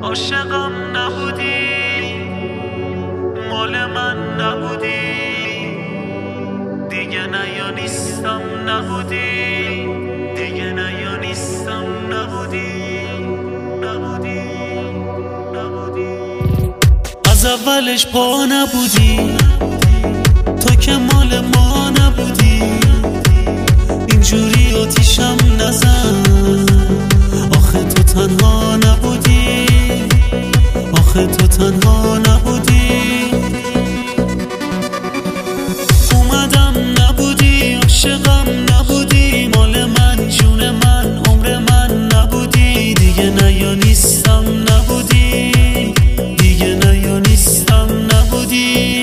عاشقم نبودی، مال من نبودی، دیگه نه یا نیستم نبودی، دیگه نه یا نیستم نبودی، نبودی، نبودی. از اولش پا نبودی، تو که مال ما نبودی، اینجوری آتیشم نزن، آخه تو تنها نبودی، آخه تو تنها نبودی. اومدم نبودی، عاشقم نبودی، مال من، جون من، عمر من نبودی، دیگه نه یا نیستم نبودی، دیگه نه یا نیستم نبودی.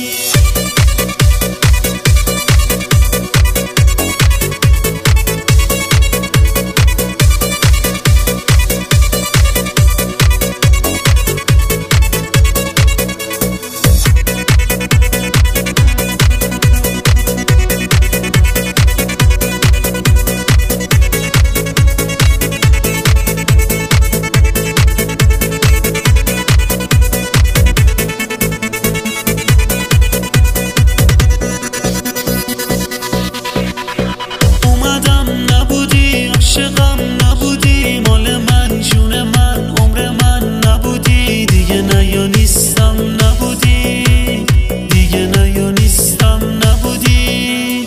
عاشقم نبودی، مال من، جون من، عمر من نبودی، دیگه نه یا نیستم نبودی، دیگه نه یا نیستم نبودی.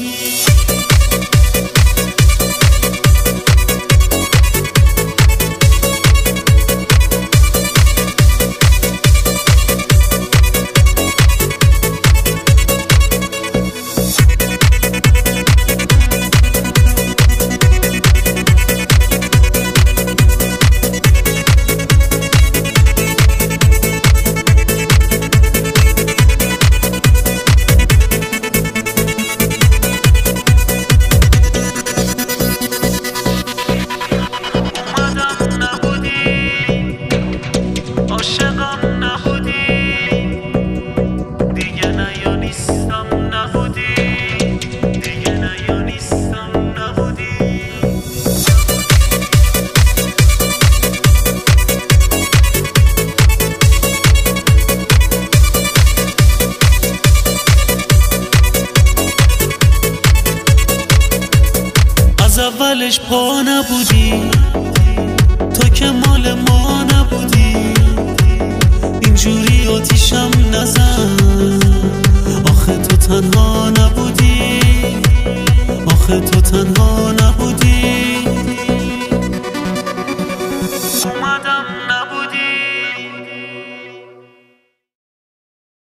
از اولش پا نبودی، تو که مال ما نبودی، اینجوری آتیشم نزن، آخه تو تنها نبودی، آخه تو تنها نبودی.